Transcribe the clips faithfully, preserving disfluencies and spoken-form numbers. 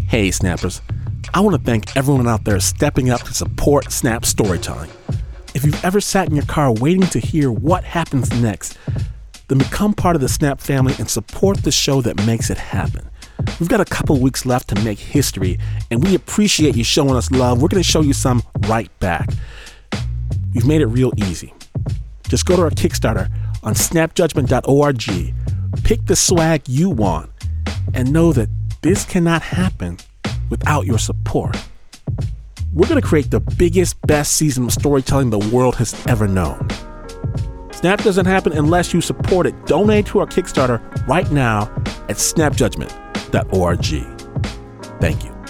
Hey, Snappers. I want to thank everyone out there stepping up to support Snap Storytelling. If you've ever sat in your car waiting to hear what happens next, then become part of the Snap family and support the show that makes it happen. We've got a couple weeks left to make history, and we appreciate you showing us love. We're going to show you some right back. We've made it real easy. Just go to our Kickstarter on snap judgment dot org, pick the swag you want, and know that this cannot happen without your support. We're going to create the biggest, best season of storytelling the world has ever known. Snap doesn't happen unless you support it. Donate to our Kickstarter right now at snap judgment dot org. Thank you.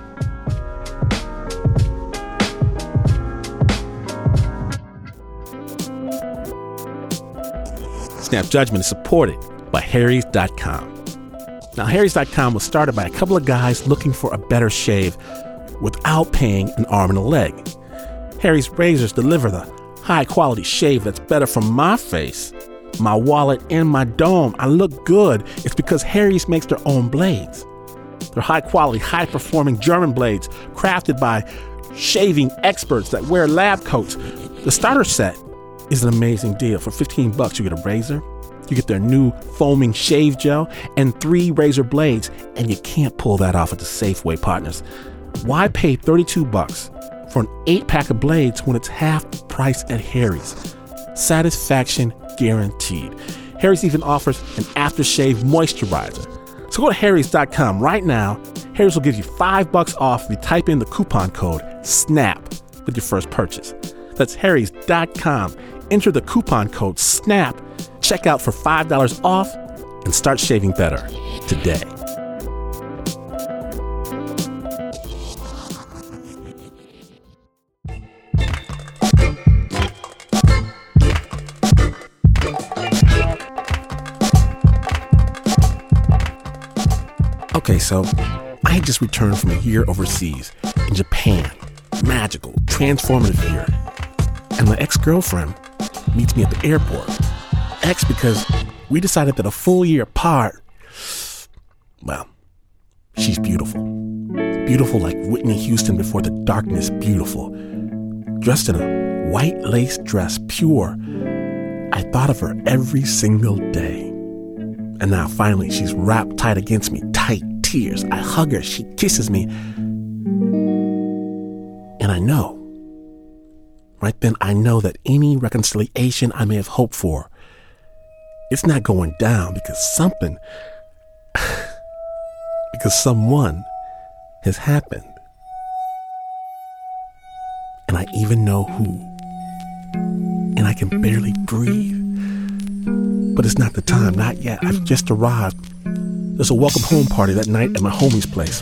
Snap Judgment is supported by Harry's dot com. Now, Harry's dot com was started by a couple of guys looking for a better shave without paying an arm and a leg. Harry's razors deliver the high-quality shave that's better for my face, my wallet, and my dome. I look good. It's because Harry's makes their own blades. They're high-quality, high-performing German blades crafted by shaving experts that wear lab coats. The starter set is an amazing deal. For fifteen bucks, you get a razor, you get their new foaming shave gel, and three razor blades, and you can't pull that off at the Safeway, partners. Why pay thirty-two bucks for an eight-pack of blades when it's half the price at Harry's? Satisfaction guaranteed. Harry's even offers an aftershave moisturizer. So go to Harry's dot com right now. Harry's will give you five bucks off if you type in the coupon code SNAP with your first purchase. That's Harry's dot com. Enter the coupon code SNAP, check out for five dollars off, and start shaving better today. Okay, so I had just returned from a year overseas in Japan. Magical, transformative year. And my ex-girlfriend meets me at the airport. Ex because we decided that a full year apart, well, she's beautiful. Beautiful like Whitney Houston before the darkness, beautiful. Dressed in a white lace dress, pure. I thought of her every single day. And now finally she's wrapped tight against me, tight, tears. I hug her, she kisses me. And I know, right then I know that any reconciliation I may have hoped for, it's not going down because something, because someone has happened. And I even know who. And I can barely breathe. But it's not the time, not yet. I've just arrived. There's a welcome home party that night at my homie's place.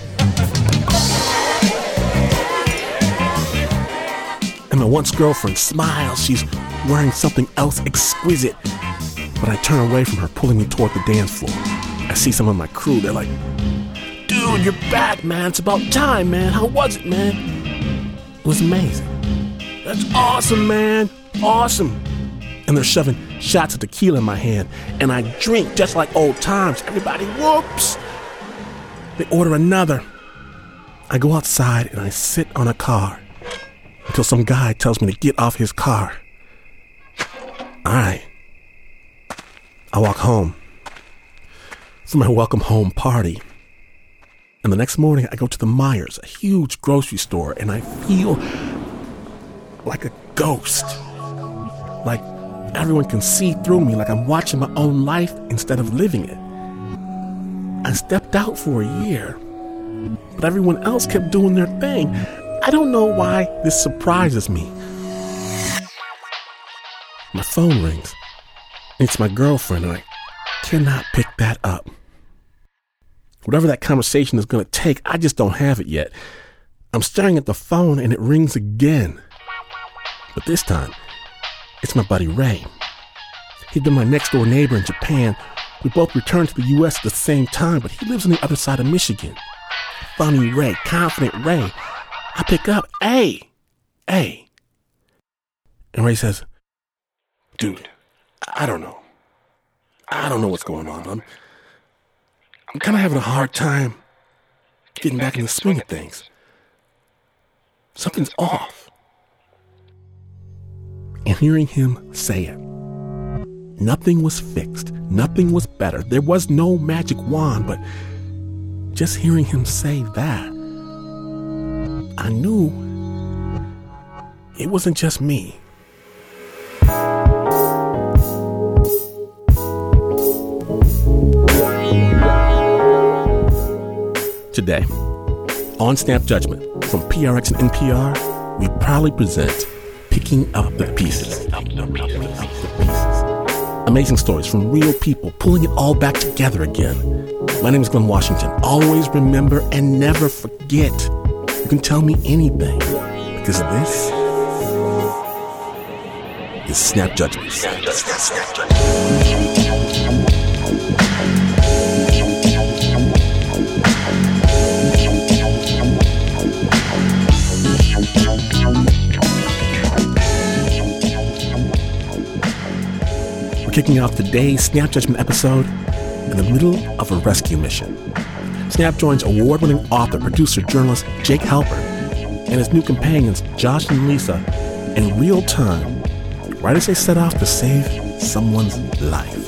And my once girlfriend smiles. She's wearing something else exquisite. But I turn away from her, pulling me toward the dance floor. I see some of my crew. They're like, dude, you're back, man. It's about time, man. How was it, man? It was amazing. That's awesome, man. Awesome. And they're shoving shots of tequila in my hand. And I drink just like old times. Everybody whoops. They order another. I go outside and I sit on a car until some guy tells me to get off his car. All right. I walk home from my welcome home party. And the next morning I go to the Myers, a huge grocery store, and I feel like a ghost. Like everyone can see through me, like I'm watching my own life instead of living it. I stepped out for a year, but everyone else kept doing their thing. I don't know why this surprises me. My phone rings. It's my girlfriend, and I cannot pick that up. Whatever that conversation is going to take, I just don't have it yet. I'm staring at the phone, and it rings again. But this time, it's my buddy Ray. He'd been my next-door neighbor in Japan. We both returned to the U S at the same time, but he lives on the other side of Michigan. Funny Ray, confident Ray. I pick up, hey, hey. And Ray says, dude, I don't know. I don't know what's going on. I'm, I'm kind of having a hard time getting back in the swing of things. Something's off. And hearing him say it, nothing was fixed. Nothing was better. There was no magic wand, but just hearing him say that, I knew it wasn't just me. Today, on Snap Judgment from P R X and N P R, we proudly present Picking Up the Pieces. Amazing stories from real people pulling it all back together again. My name is Glenn Washington. Always remember and never forget. You can tell me anything, because this is Snap Judgment. Snap Judgment. Snap Judgment. Kicking off today's Snap Judgment episode in the middle of a rescue mission. Snap joins award-winning author, producer, journalist Jake Halpern and his new companions Josh and Lisa in real time right as they set off to save someone's life.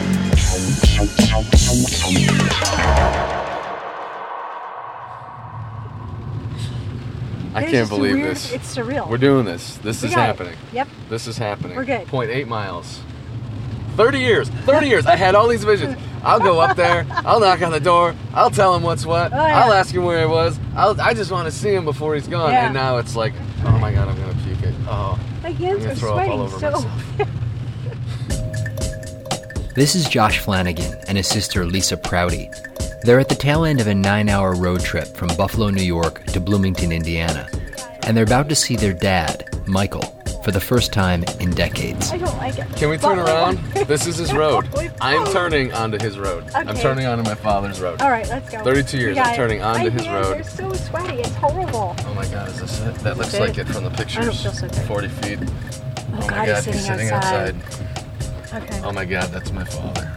I can't believe weird, this. It's surreal. We're doing this. This we is happening. It. Yep. This is happening. We're good. point eight miles. thirty years. thirty years. I had all these visions. I'll go up there. I'll knock on the door. I'll tell him what's what. Oh, yeah. I'll ask him where he was. I'll, I just want to see him before he's gone. Yeah. And now it's like, oh my God, I'm going to puke it. Oh, my hands I'm are throw sweating up all over so. myself. This is Josh Flanagan and his sister Lisa Prouty. They're at the tail end of a nine-hour road trip from Buffalo, New York to Bloomington, Indiana. And they're about to see their dad, Michael, for the first time in decades. I don't like it. Can we turn around? This is his road. I'm turning onto his road. Okay. I'm turning onto my father's road. All right, let's go. thirty-two years, I'm turning onto my his hands road. They're so sweaty. It's horrible. Oh my God, is this it? That looks it? like it from the pictures. I don't feel so good. forty feet. Oh, Oh, God, my God, he's he's sitting, sitting outside. outside. Okay. Oh my God, that's my father.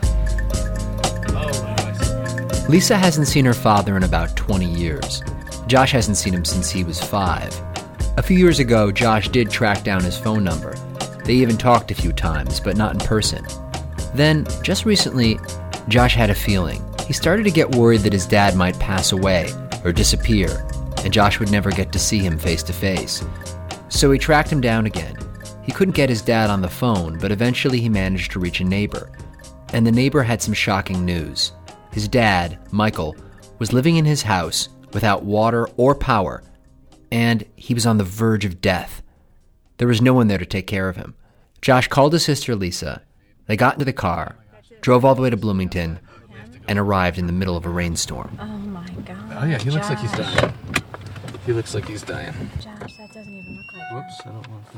Lisa hasn't seen her father in about twenty years. Josh hasn't seen him since he was five. A few years ago, Josh did track down his phone number. They even talked a few times, but not in person. Then, just recently, Josh had a feeling. He started to get worried that his dad might pass away or disappear, and Josh would never get to see him face to face. So he tracked him down again. He couldn't get his dad on the phone, but eventually he managed to reach a neighbor. And the neighbor had some shocking news. His dad, Michael, was living in his house without water or power, and he was on the verge of death. There was no one there to take care of him. Josh called his sister Lisa. They got into the car, drove all the way to Bloomington, and arrived in the middle of a rainstorm. Oh my God. Oh yeah, he looks like he's dying. He looks like he's dying. Josh, that doesn't even look like Whoops, I don't want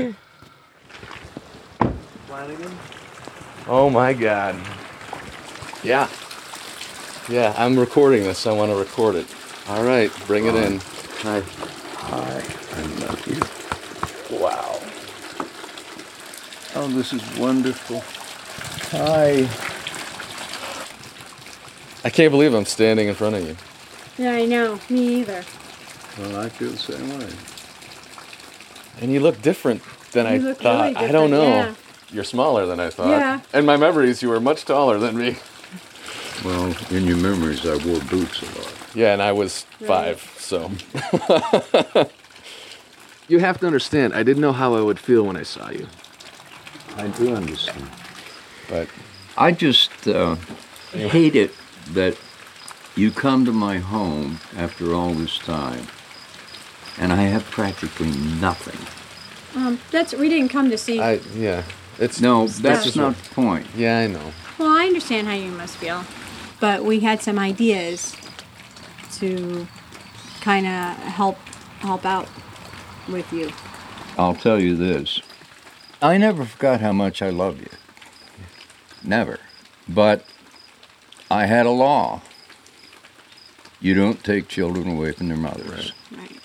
that. Flanagan? Oh my God. Yeah. Yeah, I'm recording this. I want to record it. All right, bring it in. Hi. Hi, I love you. Wow. Oh, this is wonderful. Hi. I can't believe I'm standing in front of you. Yeah, I know. Me either. Well, I feel the same way. And you look different than You I look thought. really I don't different, know. yeah. You're smaller than I thought. Yeah. And my memories, you were much taller than me. Well, in your memories, I wore boots a lot. Yeah, and I was Right. five, so. You have to understand, I didn't know how I would feel when I saw you. I do understand. But I just uh, hate it that you come to my home after all this time, and I have practically nothing. Um, that's we didn't come to see. I, yeah, it's No, it's that's just not what- the point. Yeah, I know. Well, I understand how you must feel, but we had some ideas to kind of help help out with you. I'll tell you this. I never forgot how much I love you. Never. But I had a law. You don't take children away from their mothers. Right.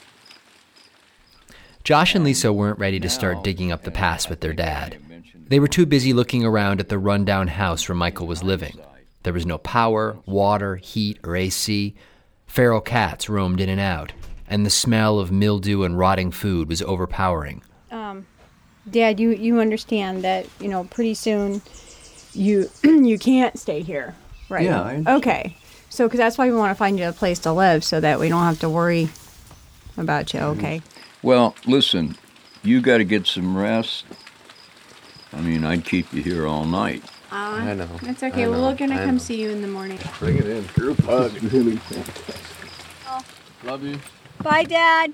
Josh and Lisa weren't ready to start digging up the past with their dad. They were too busy looking around at the rundown house where Michael was living. There was no power, water, heat, or A C. Feral cats roamed in and out, and the smell of mildew and rotting food was overpowering. Um, Dad, you, you understand that, you know, pretty soon you you can't stay here, right? Yeah, I understand. Okay. So, because that's why we want to find you a place to live so that we don't have to worry about you, okay? Well, listen, you got to get some rest. I mean, I'd keep you here all night. Uh, I know. That's okay. I We're know, going to I come know. see you in the morning. Bring it in. Group hug. Oh. Love you. Bye, Dad.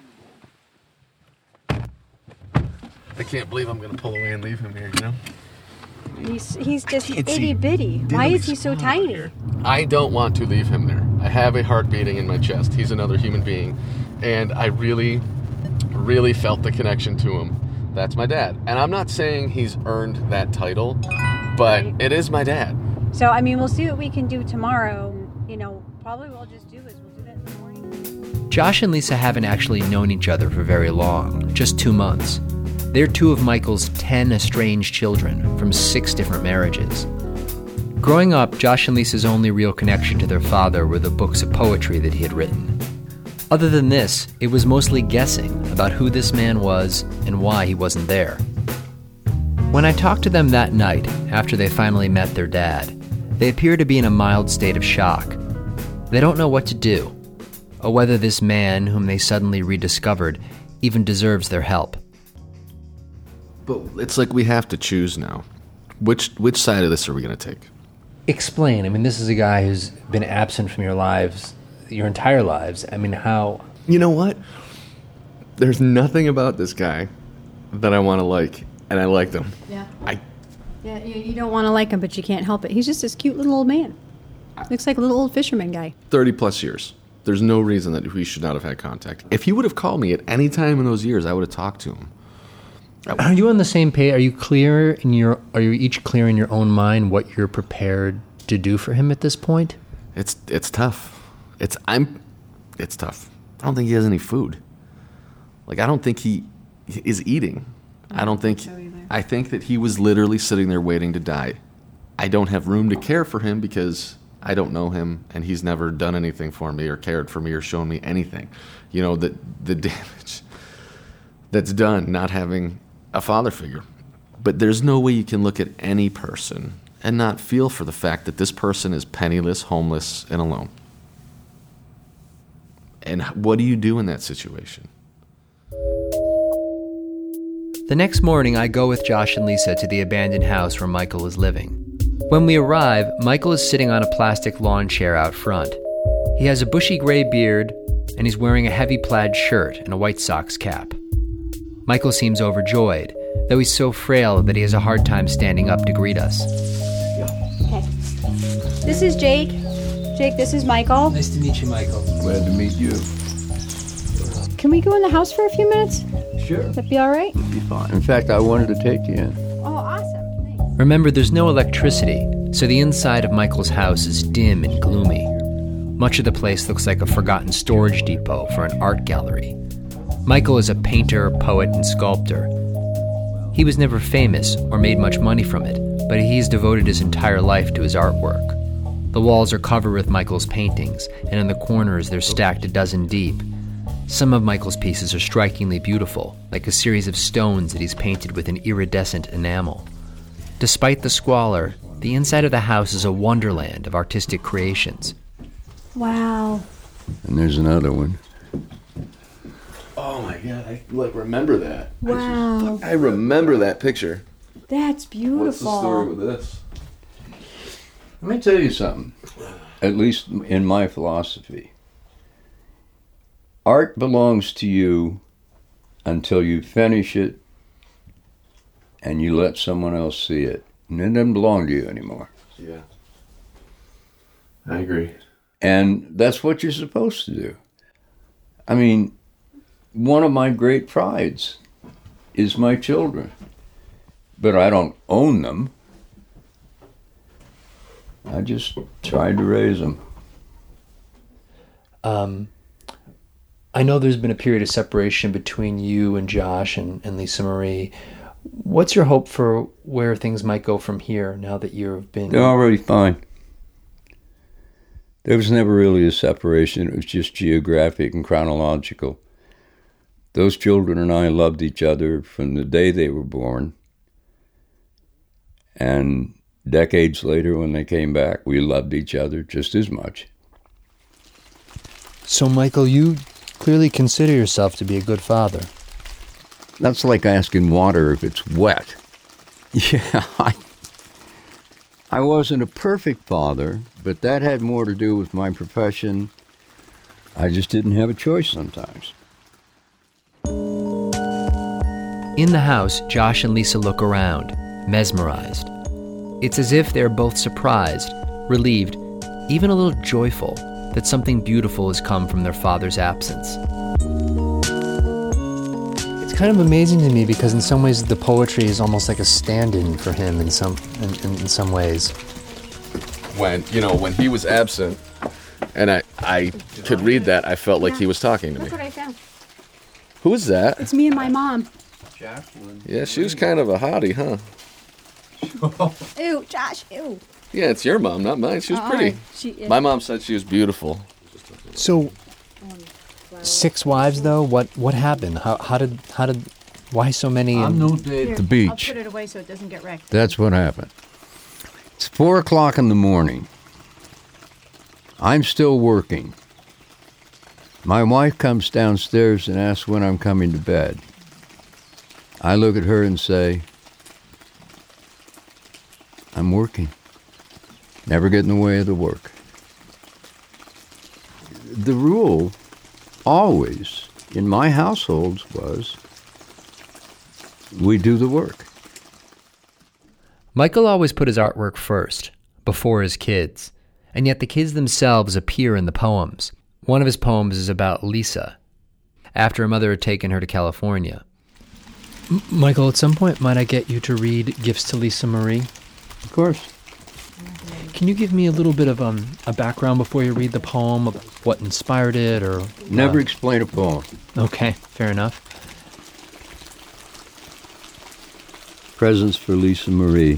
I can't believe I'm gonna pull away and leave him here, you know? He's he's just can't see itty bitty. Why diddly is he so squat tiny? here. I don't want to leave him there. I have a heart beating in my chest. He's another human being. And I really, really felt the connection to him. That's my dad. And I'm not saying he's earned that title, but Right. it is my dad. So, I mean, we'll see what we can do tomorrow. You know, probably what we'll just do is we'll do that in the morning. Josh and Lisa haven't actually known each other for very long, just two months. They're two of Michael's ten estranged children from six different marriages. Growing up, Josh and Lisa's only real connection to their father were the books of poetry that he had written. Other than this, it was mostly guessing about who this man was and why he wasn't there. When I talked to them that night, after they finally met their dad, they appear to be in a mild state of shock. They don't know what to do, or whether this man, whom they suddenly rediscovered, even deserves their help. But it's like we have to choose now. Which which side of this are we gonna take? Explain. I mean, this is a guy who's been absent from your lives, your entire lives. I mean, how... You know what? There's nothing about this guy that I want to like, and I liked him. Yeah. I Yeah, you, you don't want to like him, but you can't help it. He's just this cute little old man. Looks like a little old fisherman guy. thirty plus years. There's no reason that we should not have had contact. If he would have called me at any time in those years, I would have talked to him. Are you on the same page? Are you clear in your... Are you each clear in your own mind what you're prepared to do for him at this point? It's it's tough. It's I'm. It's tough. I don't think he has any food. Like I don't think he is eating. I don't think. so either. I think that he was literally sitting there waiting to die. I don't have room to care for him because I don't know him, and he's never done anything for me or cared for me or shown me anything. You know, the the damage that's done not having a father figure. But there's no way you can look at any person and not feel for the fact that this person is penniless, homeless, and alone. And what do you do in that situation? The next morning, I go with Josh and Lisa to the abandoned house where Michael is living. When we arrive, Michael is sitting on a plastic lawn chair out front. He has a bushy gray beard, and he's wearing a heavy plaid shirt and a White Sox cap. Michael seems overjoyed, though he's so frail that he has a hard time standing up to greet us. Okay. This is Jake. Jake, this is Michael. Nice to meet you, Michael. Glad to meet you. Can we go in the house for a few minutes? Sure. Would that be all right? Be fine. In fact, I wanted to take you in. Oh, awesome. Thanks. Remember, there's no electricity, so the inside of Michael's house is dim and gloomy. Much of the place looks like a forgotten storage depot for an art gallery. Michael is a painter, poet, and sculptor. He was never famous or made much money from it, but he's devoted his entire life to his artwork. The walls are covered with Michael's paintings, and in the corners they're stacked a dozen deep. Some of Michael's pieces are strikingly beautiful, like a series of stones that he's painted with an iridescent enamel. Despite the squalor, the inside of the house is a wonderland of artistic creations. Wow. And there's another one. Oh my God, I like remember that. Wow. I remember that picture. That's beautiful. What's the story with this? Let me tell you something, at least in my philosophy. Art belongs to you until you finish it and you let someone else see it. And it doesn't belong to you anymore. Yeah. I agree. And that's what you're supposed to do. I mean, one of my great prides is my children. But I don't own them. I just tried to raise them. Um, I know there's been a period of separation between you and Josh and, and Lisa Marie. What's your hope for where things might go from here now that you've been... They're already fine. There was never really a separation. It was just geographic and chronological. Those children and I loved each other from the day they were born. And decades later, when they came back, we loved each other just as much. So, Michael, you clearly consider yourself to be a good father. That's like asking water if it's wet. Yeah, I, I wasn't a perfect father, but that had more to do with my profession. I just didn't have a choice sometimes. In the house, Josh and Lisa look around, mesmerized. It's as if they're both surprised, relieved, even a little joyful that something beautiful has come from their father's absence. It's kind of amazing to me because in some ways the poetry is almost like a stand-in for him in some in, in, in some ways. When, you know, when he was absent and I, I could read that, I felt like he was talking to me. That's what I found. Who is that? It's me and my mom. Jacqueline. Yeah, she was kind of a hottie, huh? Ew, Josh, ew. Yeah, it's your mom, not mine. She was Uh-uh. pretty. She is. My mom said she was beautiful. So, six wives though. What what happened? How how did how did why so many? On And, no day Here, at the beach. I'll put it away so it doesn't get wrecked. That's what happened. It's four o'clock in the morning. I'm still working. My wife comes downstairs and asks when I'm coming to bed. I look at her and say, I'm working. Never get in the way of the work. The rule always in my households was we do the work. Michael always put his artwork first, before his kids, and yet the kids themselves appear in the poems. One of his poems is about Lisa, after her mother had taken her to California. M- Michael, at some point, might I get you to read Gifts to Lisa Marie? Of course. Can you give me a little bit of um, a background before you read the poem of what inspired it, or Never uh, explain a poem. Okay, fair enough. Presents for Lisa Marie.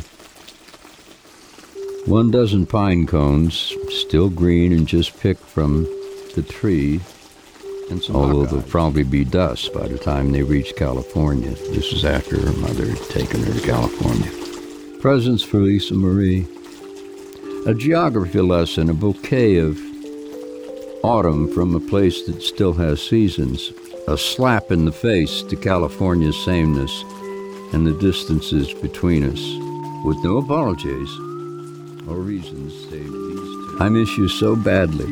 One dozen pine cones, still green and just picked from the tree, and some although there'll probably be dust by the time they reach California. This is after her mother had taken her to California. Presents for Lisa Marie. A geography lesson, a bouquet of autumn from a place that still has seasons, a slap in the face to California's sameness and the distances between us, with no apologies or reasons save these two. I miss you so badly.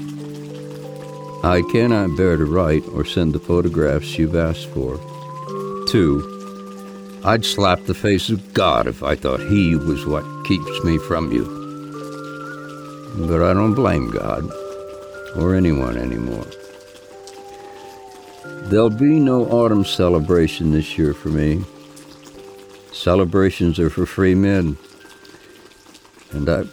I cannot bear to write or send the photographs you've asked for. Two, I'd slap the face of God if I thought he was what keeps me from you. But I don't blame God or anyone anymore. There'll be no autumn celebration this year for me. Celebrations are for free men. And I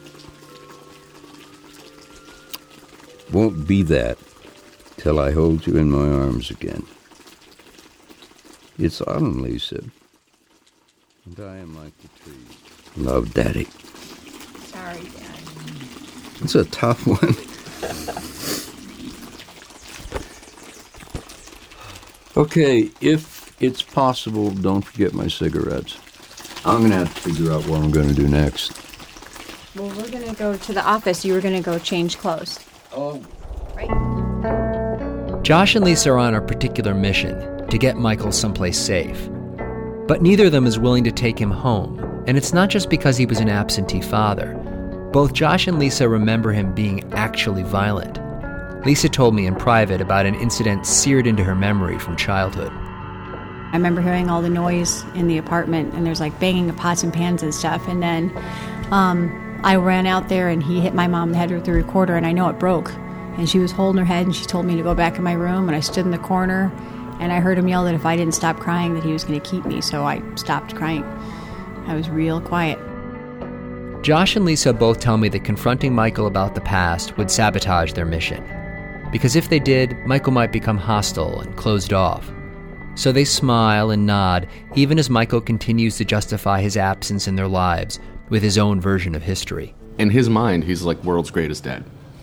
won't be that till I hold you in my arms again. It's autumn, Lisa. And I am like the trees. Love, Daddy. Sorry, Dad. It's a tough one. Okay, if it's possible, don't forget my cigarettes. I'm going to have to figure out what I'm going to do next. Well, we're going to go to the office. You were going to go change clothes. Oh. Right? Josh and Lisa are on a particular mission to get Michael someplace safe. But neither of them is willing to take him home, and it's not just because he was an absentee father. Both Josh and Lisa remember him being actually violent. Lisa told me in private about an incident seared into her memory from childhood. I remember hearing all the noise in the apartment, and there's like banging of pots and pans and stuff. And then um, I ran out there, and he hit my mom in the head with the recorder, and I know it broke. And she was holding her head, and she told me to go back in my room, and I stood in the corner, and I heard him yell that if I didn't stop crying, that he was going to keep me. So I stopped crying. I was real quiet. Josh and Lisa both tell me that confronting Michael about the past would sabotage their mission. Because if they did, Michael might become hostile and closed off. So they smile and nod, even as Michael continues to justify his absence in their lives with his own version of history. In his mind, he's like world's greatest dad.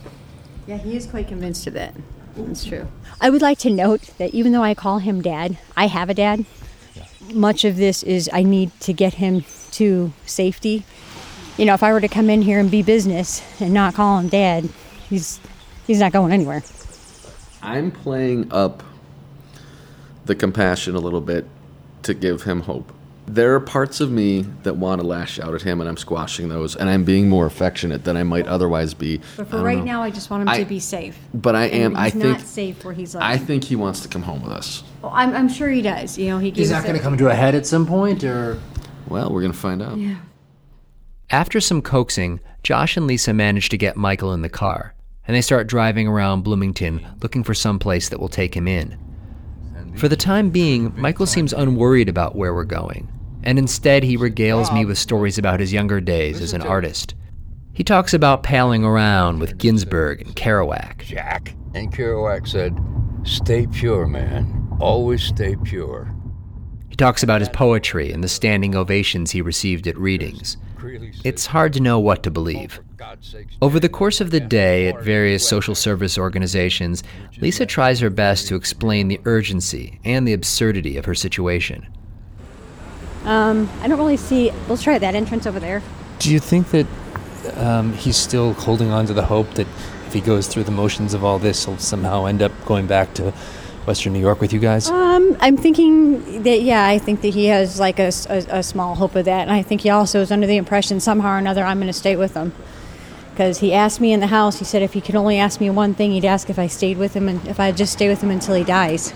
Yeah, he is quite convinced of it. That's true. I would like to note that even though I call him Dad, I have a dad. Yeah. Much of this is I need to get him to safety. You know, if I were to come in here and be business and not call him Dad, he's he's not going anywhere. I'm playing up the compassion a little bit to give him hope. There are parts of me that want to lash out at him, and I'm squashing those, and I'm being more affectionate than I might otherwise be. But for right know. now, I just want him I, to be safe. But I am. And I he's think not safe where he's. I think he wants to come home with us. Well, I'm, I'm sure he does. You know, he. He's not going to come to a head at some point, or. Well, we're going to find out. Yeah. After some coaxing, Josh and Lisa manage to get Michael in the car, and they start driving around Bloomington looking for some place that will take him in. For the time being, Michael seems unworried about where we're going, and instead he regales me with stories about his younger days as an artist. He talks about palling around with Ginsberg and Kerouac. Jack. And Kerouac said, "Stay pure, man. Always stay pure." He talks about his poetry and the standing ovations he received at readings. It's hard to know what to believe. Over the course of the day at various social service organizations, Lisa tries her best to explain the urgency and the absurdity of her situation. Um, I don't really see... Let's try that entrance over there. Do you think that um, he's still holding on to the hope that if he goes through the motions of all this, he'll somehow end up going back to Western New York with you guys? Um, I'm thinking that, yeah, I think that he has like a, a, a small hope of that. And I think he also is under the impression somehow or another I'm going to stay with him. Because he asked me in the house, he said if he could only ask me one thing, he'd ask if I stayed with him and if I'd just stay with him until he dies.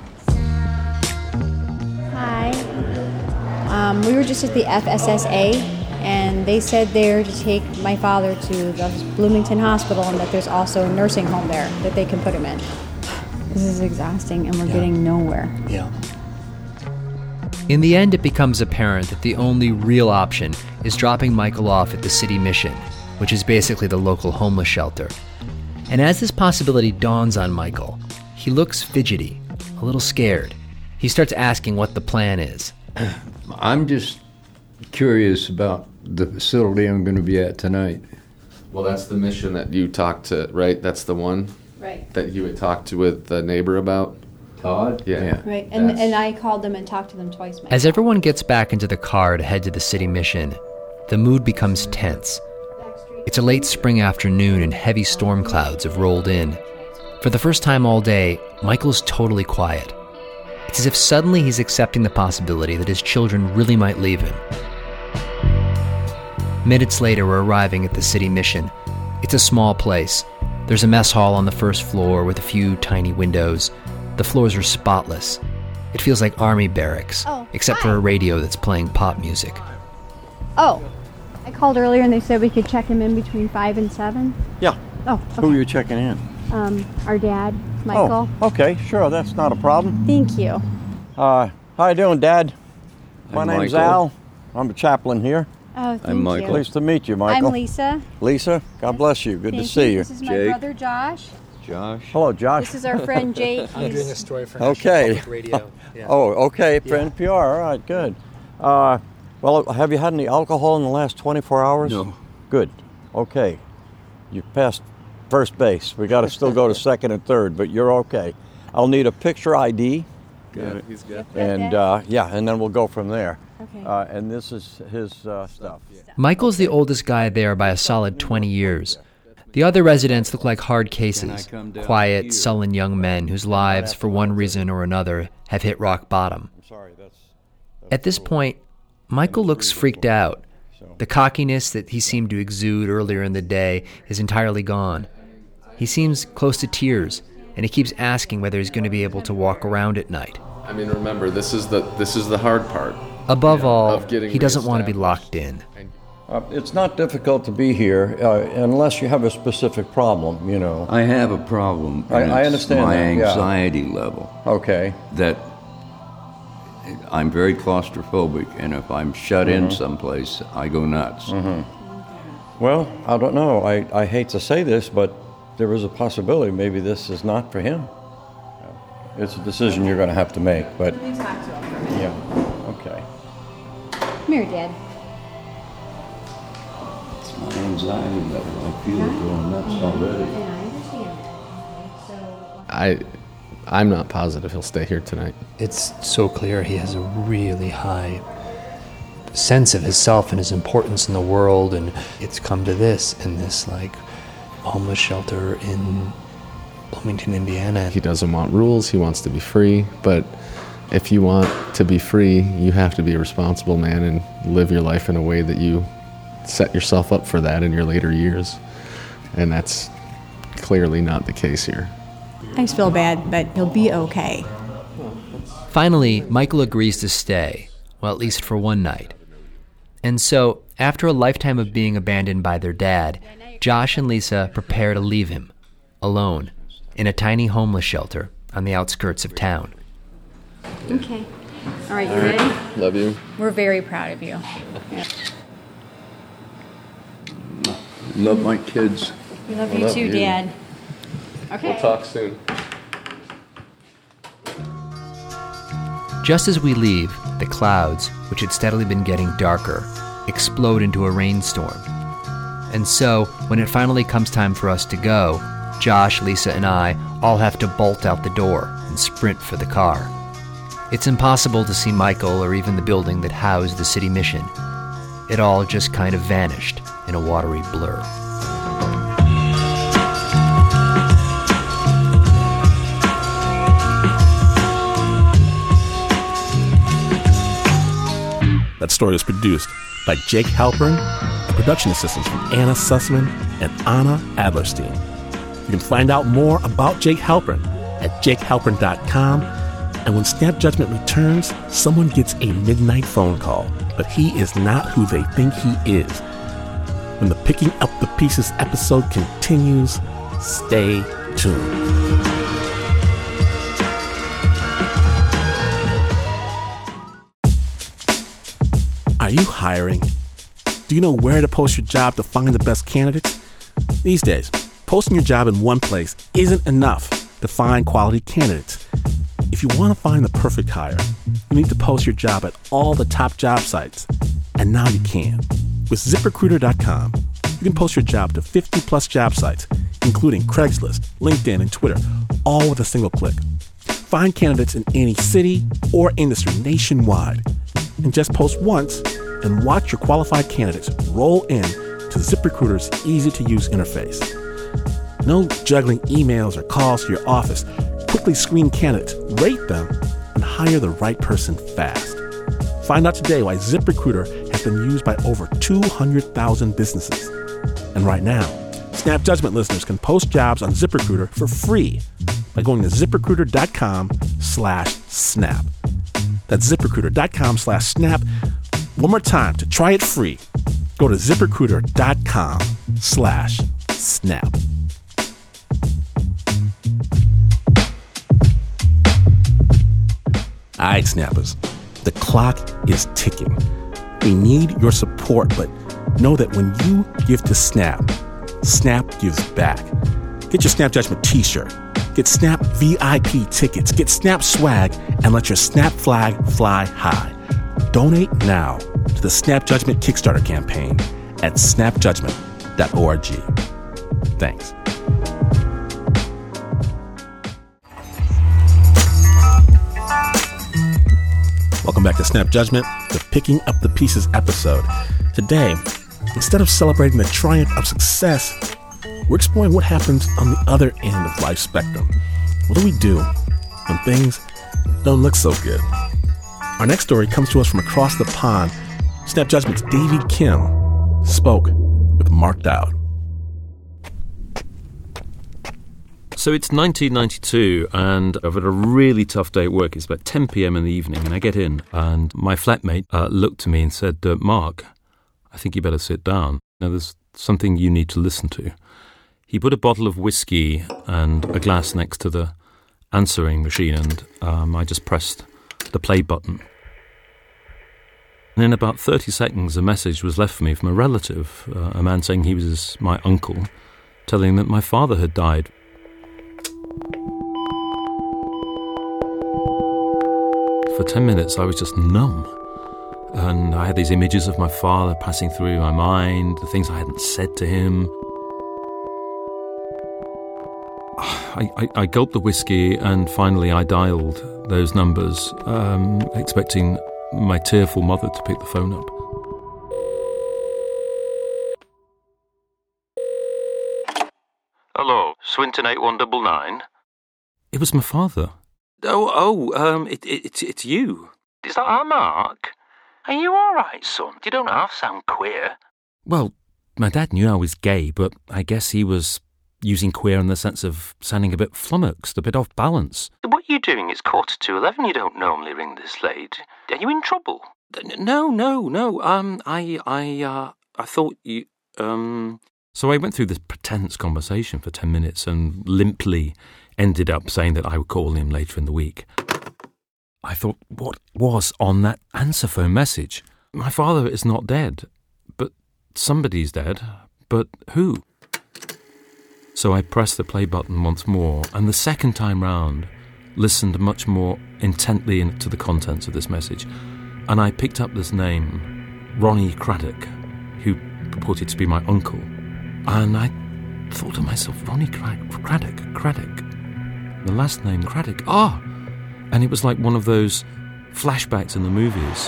Hi. Um, we were just at the F S S A, and they said they're to take my father to the Bloomington Hospital and that there's also a nursing home there that they can put him in. This is exhausting, and we're yeah. getting nowhere. Yeah. In the end, it becomes apparent that the only real option is dropping Michael off at the city mission, which is basically the local homeless shelter. And as this possibility dawns on Michael, he looks fidgety, a little scared. He starts asking what the plan is. I'm just curious about the facility I'm going to be at tonight. Well, that's the mission that you talked to, right? That's the one? Right. That you had talked to with the neighbor about? Todd? Yeah. yeah. Right, and and I called them and talked to them twice. Myself. As everyone gets back into the car to head to the city mission, the mood becomes tense. It's a late spring afternoon and heavy storm clouds have rolled in. For the first time all day, Michael's totally quiet. It's as if suddenly he's accepting the possibility that his children really might leave him. Minutes later, we're arriving at the city mission. It's a small place. There's a mess hall on the first floor with a few tiny windows. The floors are spotless. It feels like army barracks, oh, except hi. for a radio that's playing pop music. Oh, I called earlier and they said we could check him in between five and seven. Yeah. Oh, okay. Who are you checking in? Um, our dad, Michael. Oh, okay, sure, that's not a problem. Thank you. Uh, how you doing, Dad? My I'm name's Michael. Al. I'm the chaplain here. Oh, thank I'm Michael. you. Pleased to meet you, Michael. I'm Lisa. Lisa, God bless you. Good Thank to see you. This is my Jake. brother, Josh. Josh? Hello, Josh. This is our friend Jake. I'm He's- doing a story for Okay. National Public Radio. Yeah. Oh, okay, for Yeah. N P R. All right, good. Uh, well, have you had any alcohol in the last twenty-four hours? No. Good. Okay. You passed first base. We got to still go to second and third, but you're okay. I'll need a picture I D. Got it. He's good. And uh, yeah, and then we'll go from there. Okay. Uh, and this is his uh, stuff. Michael's the oldest guy there by a solid twenty years. The other residents look like hard cases, quiet, sullen young men whose lives, for one reason or another, have hit rock bottom. Sorry, that's. At this point, Michael looks freaked out. The cockiness that he seemed to exude earlier in the day is entirely gone. He seems close to tears, and he keeps asking whether he's going to be able to walk around at night. I mean, remember, this is the this is the hard part. Above all, Of getting he doesn't want to be reestablished. locked in. Uh, it's not difficult to be here uh, unless you have a specific problem, you know. I have a problem. I- and I it's understand my that, yeah. anxiety level. Okay. That I'm very claustrophobic, and if I'm shut in Mm-hmm. someplace, I go nuts. Well, I don't know. I, I hate to say this, but there is a possibility maybe this is not for him. It's a decision you're going to have to make, but You talk to him for a minute. yeah, okay. Come here, Dad. It's my anxiety level. I feel it going nuts already. Yeah, I understand. I, I'm not positive he'll stay here tonight. It's so clear he has a really high sense of himself and his importance in the world, and it's come to this in this like homeless shelter in Bloomington, Indiana. He doesn't want rules. He wants to be free. But if you want to be free, you have to be a responsible man and live your life in a way that you set yourself up for that in your later years. And that's clearly not the case here. I just feel bad, but he'll be okay. Finally, Michael agrees to stay, well, at least for one night. And so, after a lifetime of being abandoned by their dad, Josh and Lisa prepare to leave him, alone, in a tiny homeless shelter on the outskirts of town. Okay. All right, you ready? Love you. We're very proud of you. Yeah. Love my kids. We love I you love too, you. Dad. Okay. We'll talk soon. Just as we leave, the clouds, which had steadily been getting darker, explode into a rainstorm. And so, when it finally comes time for us to go, Josh, Lisa, and I all have to bolt out the door and sprint for the car. It's impossible to see Michael or even the building that housed the city mission. It all just kind of vanished in a watery blur. That story was produced by Jake Halpern and production assistants from Anna Sussman and Anna Adlerstein. You can find out more about Jake Halpern at jake halpern dot com. And when Snap Judgment returns, someone gets a midnight phone call, but he is not who they think he is. When the Picking Up the Pieces episode continues, stay tuned. Are you hiring? Do you know where to post your job to find the best candidates? These days, posting your job in one place isn't enough to find quality candidates. If you want to find the perfect hire, you need to post your job at all the top job sites. And now you can. With zip recruiter dot com, you can post your job to fifty plus job sites, including Craigslist, LinkedIn, and Twitter, all with a single click. Find candidates in any city or industry nationwide. And just post once and watch your qualified candidates roll in to ZipRecruiter's easy-to-use interface. No juggling emails or calls to your office. Quickly screen candidates, rate them, and hire the right person fast. Find out today why ZipRecruiter has been used by over two hundred thousand businesses. And right now, Snap Judgment listeners can post jobs on ZipRecruiter for free by going to zip recruiter dot com slash snap. That's zip recruiter dot com slash snap. One more time to try it free. Go to zip recruiter dot com slash snap. All right, Snappers, the clock is ticking. We need your support, but know that when you give to Snap, Snap gives back. Get your Snap Judgment t-shirt. Get Snap V I P tickets. Get Snap swag and let your Snap flag fly high. Donate now to the Snap Judgment Kickstarter campaign at snap judgment dot org. Thanks. Welcome back to Snap Judgment, the Picking Up the Pieces episode. Today, instead of celebrating the triumph of success, we're exploring what happens on the other end of life's spectrum. What do we do when things don't look so good? Our next story comes to us from across the pond. Snap Judgment's Davey Kim spoke with Mark Dowd. So it's nineteen ninety-two, and I've had a really tough day at work. It's about ten p.m. in the evening, and I get in, and my flatmate uh, looked to me and said, uh, Mark, I think you better sit down. Now, there's something you need to listen to. He put a bottle of whiskey and a glass next to the answering machine, and um, I just pressed the play button. And in about thirty seconds, a message was left for me from a relative, uh, a man saying he was my uncle, telling that my father had died. For ten minutes, I was just numb. And I had these images of my father passing through my mind, the things I hadn't said to him. I, I, I gulped the whiskey and finally I dialed those numbers, um, expecting my tearful mother to pick the phone up. Hello, Swinton eight one nine nine? It was my father. Oh, oh, um, it, it, it's, it's you. Is that our Mark? Are you all right, son? You don't half sound queer. Well, my dad knew I was gay, but I guess he was using queer in the sense of sounding a bit flummoxed, a bit off balance. What are you doing? It's quarter to eleven. You don't normally ring this late. Are you in trouble? No, no, no. Um, I, I, uh, I thought you, um... So I went through this pretense conversation for ten minutes and limply ended up saying that I would call him later in the week. I thought, what was on that answer phone message? My father is not dead, but somebody's dead. But who? So I pressed the play button once more, and the second time round, listened much more intently to the contents of this message, and I picked up this name, Ronnie Craddock, who purported to be my uncle. And I thought to myself, Ronnie Craddock, Craddock, the last name Craddock, ah! And it was like one of those flashbacks in the movies.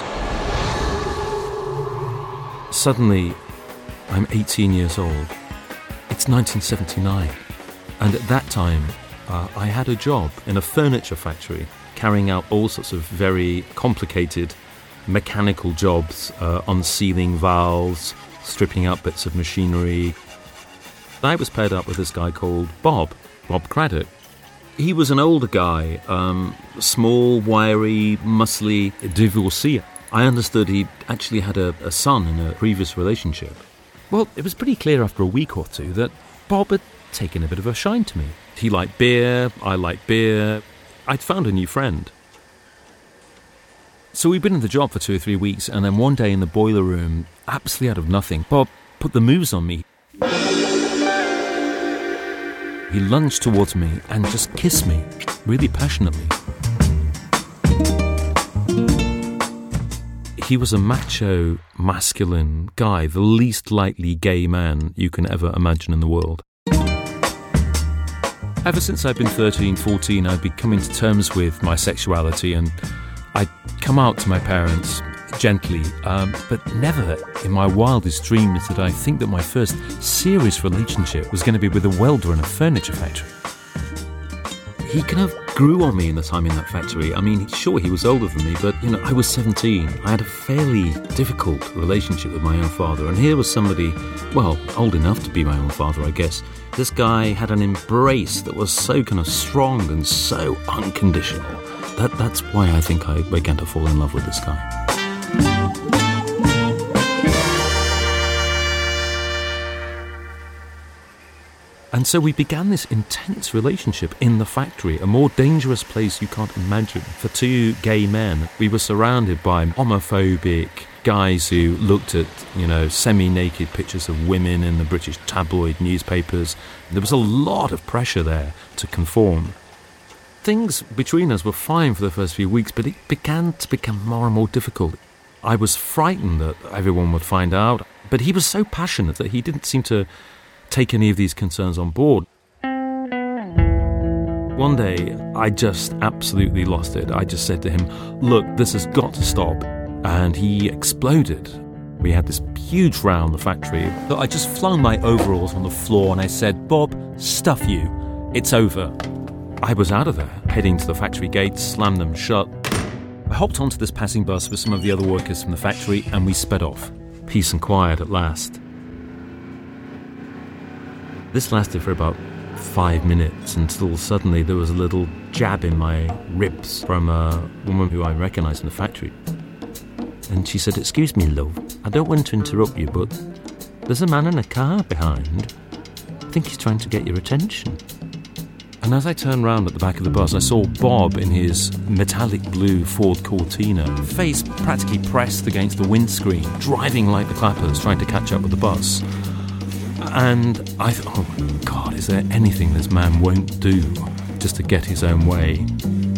Suddenly, I'm eighteen years old. It's nineteen seventy-nine. And at that time, uh, I had a job in a furniture factory, carrying out all sorts of very complicated mechanical jobs, uh, unsealing valves, stripping out bits of machinery. I was paired up with this guy called Bob, Bob Craddock. He was an older guy, um, small, wiry, muscly, divorcee. I understood he actually had a, a son in a previous relationship. Well, it was pretty clear after a week or two that Bob had taken a bit of a shine to me. He liked beer, I liked beer. I'd found a new friend. So we'd been in the job for two or three weeks, and then one day in the boiler room, absolutely out of nothing, Bob put the moves on me. He lunged towards me and just kissed me, really passionately. He was a macho, masculine guy, the least likely gay man you can ever imagine in the world. Ever since I'd been thirteen, fourteen, I'd be coming to terms with my sexuality, and I'd come out to my parents gently, um, but never in my wildest dreams did I think that my first serious relationship was going to be with a welder in a furniture factory. He kind of grew on me in the time in that factory. I mean, sure, he was older than me, but, you know, I was seventeen. I had a fairly difficult relationship with my own father, and here was somebody, well, old enough to be my own father, I guess. This guy had an embrace that was so kind of strong and so unconditional. That, that's why I think I began to fall in love with this guy. And so we began this intense relationship in the factory, a more dangerous place you can't imagine. For two gay men, we were surrounded by homophobic guys who looked at, you know, semi-naked pictures of women in the British tabloid newspapers. There was a lot of pressure there to conform. Things between us were fine for the first few weeks, but it began to become more and more difficult. I was frightened that everyone would find out, but he was so passionate that he didn't seem to take any of these concerns on board. One day, I just absolutely lost it. I just said to him, look, this has got to stop. And he exploded. We had this huge row in the factory. So I just flung my overalls on the floor and I said, Bob, stuff you. It's over. I was out of there, heading to the factory gates, slammed them shut. I hopped onto this passing bus with some of the other workers from the factory and we sped off. Peace and quiet at last. This lasted for about five minutes until suddenly there was a little jab in my ribs from a woman who I recognised in the factory. And she said, excuse me, love, I don't want to interrupt you, but there's a man in a car behind. I think he's trying to get your attention. And as I turned round at the back of the bus, I saw Bob in his metallic blue Ford Cortina, face practically pressed against the windscreen, driving like the clappers, trying to catch up with the bus. And I thought, oh my God, is there anything this man won't do just to get his own way?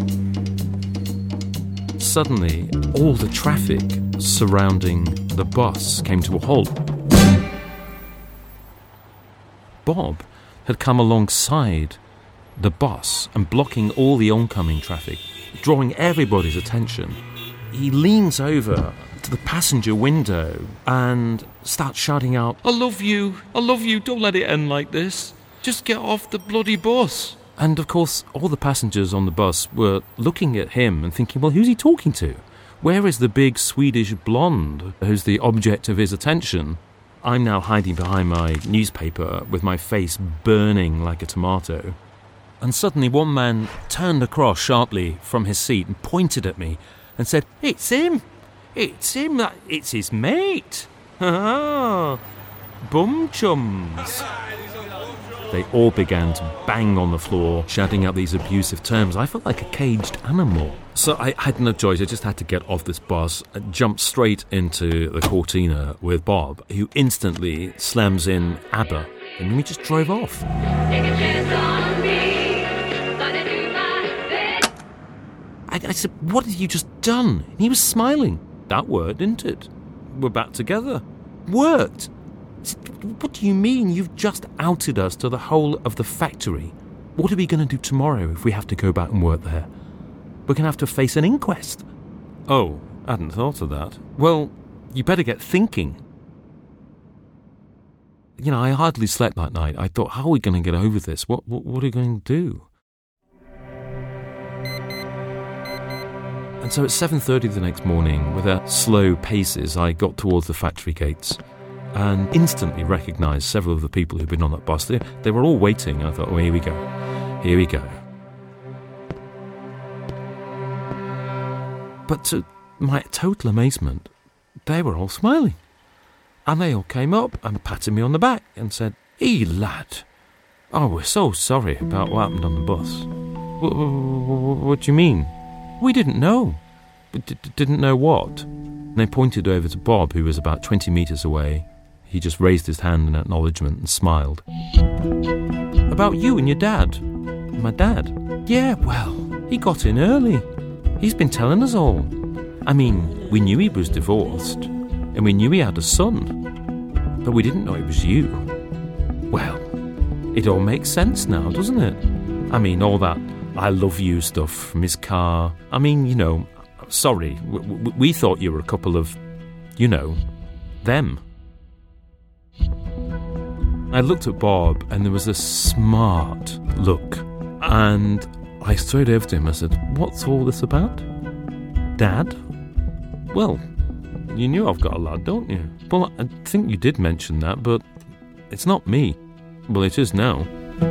Suddenly, all the traffic surrounding the bus came to a halt. Bob had come alongside the bus and blocking all the oncoming traffic, drawing everybody's attention. He leans over to the passenger window and starts shouting out, "I love you, I love you, don't let it end like this. Just get off the bloody bus." And of course, all the passengers on the bus were looking at him and thinking, well, who's he talking to? Where is the big Swedish blonde who's the object of his attention? I'm now hiding behind my newspaper with my face burning like a tomato. And suddenly one man turned across sharply from his seat and pointed at me and said, "It's him! It's him! It's his mate! Ha Bum chums!" They all began to bang on the floor, shouting out these abusive terms. I felt like a caged animal. So I had no choice. I just had to get off this bus and jump straight into the Cortina with Bob, who instantly slams in ABBA. And we just drove off. I, I said, "What have you just done?" And he was smiling. That worked, didn't it? We're back together. Worked. I said, "What do you mean? You've just outed us to the whole of the factory. What are we going to do tomorrow if we have to go back and work there? We're going to have to face an inquest." "Oh, I hadn't thought of that." "Well, you better get thinking." You know, I hardly slept that night. I thought, how are we going to get over this? What, what, what are we going to do? And so at seven thirty the next morning, with our slow paces, I got towards the factory gates and instantly recognised several of the people who'd been on that bus. They, they were all waiting. I thought, oh, here we go. Here we go. But to my total amazement, they were all smiling. And they all came up and patted me on the back and said, "Hey, lad, oh, we're so sorry about what happened on the bus." What, what, what do you mean? "We didn't know." D- d- didn't know what? And they pointed over to Bob, who was about twenty metres away. He just raised his hand in acknowledgement and smiled. "About you and your dad." "My dad?" "Yeah, well, he got in early. He's been telling us all. I mean, we knew he was divorced, and we knew he had a son, but we didn't know it was you." Well, it all makes sense now, doesn't it? I mean, all that "I love you" stuff from his car. I mean, you know, sorry, w- w- we thought you were a couple of, you know, them. I looked at Bob and there was a smart look, and I straight over to him. I said, "What's all this about? Dad?" "Well, you knew I've got a lad, don't you?" "Well, I think you did mention that, but it's not me." "Well, it is now."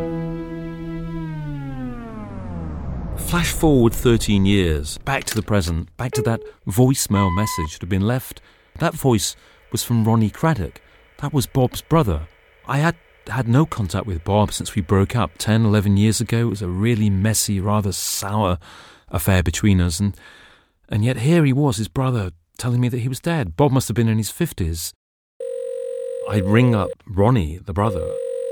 Flash forward thirteen years, back to the present, back to that voicemail message that had been left. That voice was from Ronnie Craddock. That was Bob's brother. I had had no contact with Bob since we broke up ten, eleven years ago. It was a really messy, rather sour affair between us, and and yet here he was, his brother, telling me that he was dead. Bob must have been in his fifties. I ring up Ronnie, the brother.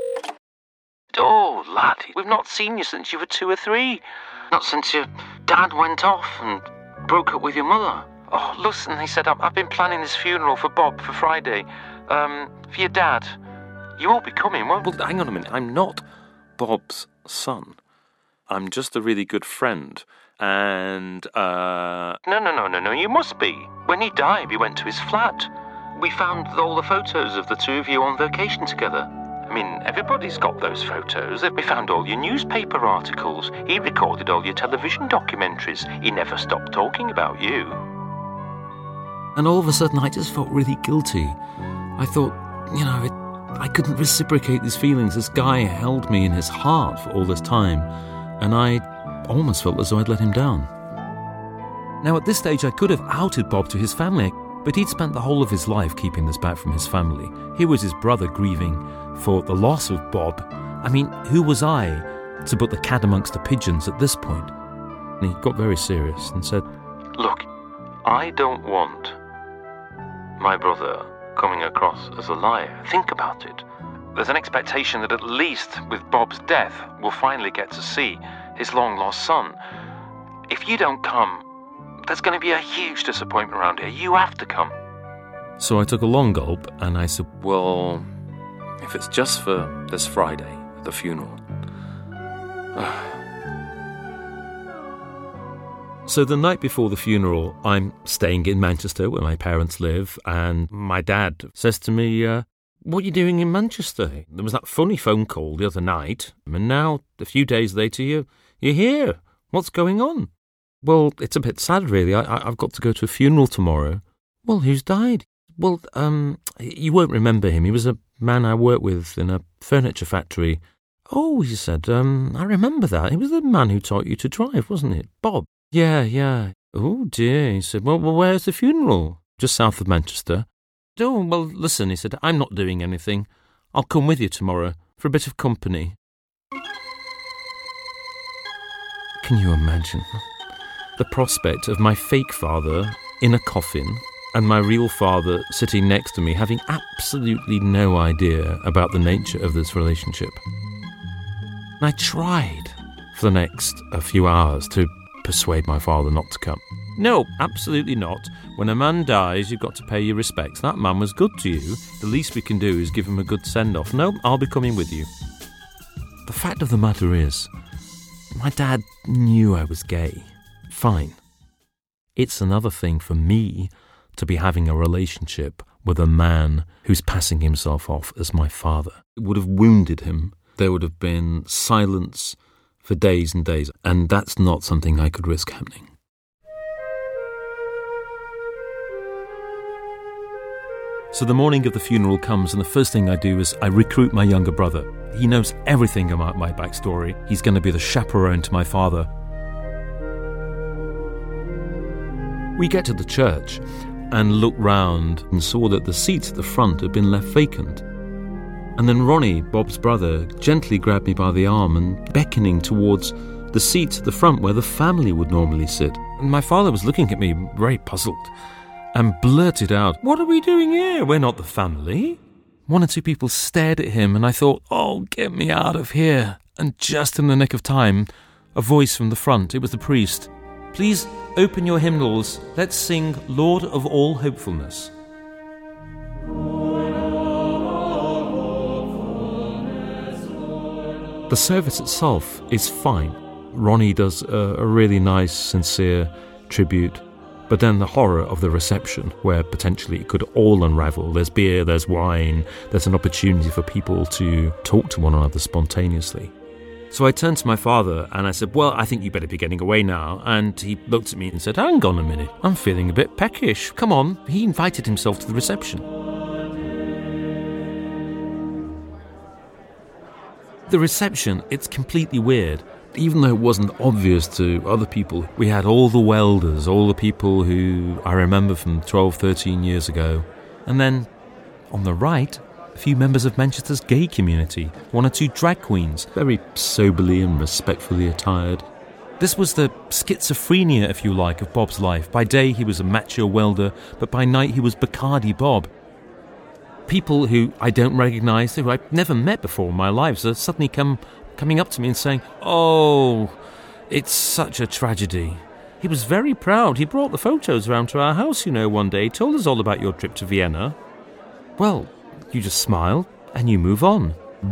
"Oh, lad, we've not seen you since you were two or three. Not since your dad went off and broke up with your mother. Oh, listen," he said, I've been planning this funeral for Bob for Friday. Um, for your dad. You won't be coming, won't you?" "Well, hang on a minute. I'm not Bob's son. I'm just a really good friend. And, uh... No, no, no, no, no, you must be. When he died, we went to his flat. We found all the photos of the two of you on vacation together. I mean, everybody's got those photos. We found all your newspaper articles. He recorded all your television documentaries. He never stopped talking about you." And all of a sudden, I just felt really guilty. I thought, you know, it, I couldn't reciprocate these feelings. This guy held me in his heart for all this time, and I almost felt as though I'd let him down. Now, at this stage, I could have outed Bob to his family, but he'd spent the whole of his life keeping this back from his family. Here was his brother grieving for the loss of Bob. I mean, who was I to put the cat amongst the pigeons at this point? And he got very serious and said, "Look, I don't want my brother coming across as a liar. Think about it. There's an expectation that at least with Bob's death, we'll finally get to see his long-lost son. If you don't come, there's going to be a huge disappointment around here. You have to come." So I took a long gulp and I said, "Well, if it's just for this Friday, the funeral, So the night before the funeral, I'm staying in Manchester where my parents live, and my dad says to me, uh, what are you doing in Manchester? There was that funny phone call the other night, and now, a few days later, you, you're here. What's going on? Well, it's a bit sad, really. I, I've got to go to a funeral tomorrow. Well, who's died? Well, um, you won't remember him. He was a man I worked with in a furniture factory. Oh, he said, um, I remember that. He was the man who taught you to drive, wasn't it? Bob. Yeah, yeah. Oh, dear. He said, well, well, where's the funeral? Just south of Manchester. Oh, well, listen, he said, I'm not doing anything. I'll come with you tomorrow for a bit of company. Can you imagine the prospect of my fake father in a coffin and my real father sitting next to me having absolutely no idea about the nature of this relationship? And I tried for the next a few hours to persuade my father not to come. No, absolutely not. When a man dies, you've got to pay your respects. That man was good to you. The least we can do is give him a good send-off. No, I'll be coming with you. The fact of the matter is, my dad knew I was gay. Fine. It's another thing for me to be having a relationship with a man who's passing himself off as my father. It would have wounded him. There would have been silence for days and days, and that's not something I could risk happening. So the morning of the funeral comes, and the first thing I do is I recruit my younger brother. He knows everything about my backstory. He's going to be the chaperone to my father. We get to the church and looked round and saw that the seats at the front had been left vacant. And then Ronnie, Bob's brother, gently grabbed me by the arm and beckoning towards the seats at the front where the family would normally sit. And my father was looking at me very puzzled and blurted out, "What are we doing here? We're not the family." One or two people stared at him and I thought, oh, get me out of here. And just in the nick of time, a voice from the front, it was the priest. "Please open your hymnals. Let's sing Lord of All Hopefulness." The service itself is fine. Ronnie does a, a really nice, sincere tribute. But then the horror of the reception, where potentially it could all unravel. There's beer, there's wine, there's an opportunity for people to talk to one another spontaneously. So I turned to my father and I said, well, I think you better be getting away now. And he looked at me and said, hang on a minute, I'm feeling a bit peckish. Come on. He invited himself to the reception. The reception, it's completely weird. Even though it wasn't obvious to other people, we had all the welders, all the people who I remember from twelve, thirteen years ago. And then, on the right, a few members of Manchester's gay community, one or two drag queens, very soberly and respectfully attired. This was the schizophrenia, if you like, of Bob's life. By day he was a macho welder, but by night he was Bacardi Bob. People who I don't recognise, who I've never met before in my life, so suddenly come coming up to me and saying, oh, it's such a tragedy. He was very proud. He brought the photos around to our house, you know, one day. He told us all about your trip to Vienna. Well, you just smile and you move on.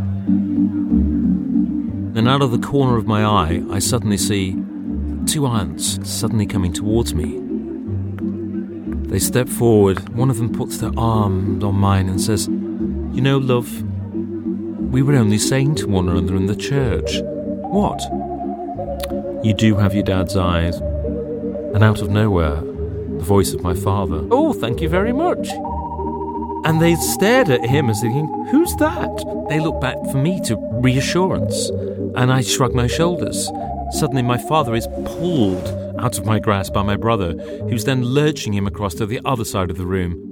Then out of the corner of my eye, I suddenly see two aunts suddenly coming towards me. They step forward. One of them puts their arm on mine and says, you know, love, we were only saying to one another in the church. What? You do have your dad's eyes. And out of nowhere, the voice of my father. Oh, thank you very much. And they stared at him as thinking, who's that? They looked back for me to reassurance. And I shrugged my shoulders. Suddenly my father is pulled out of my grasp by my brother, who's then lurching him across to the other side of the room.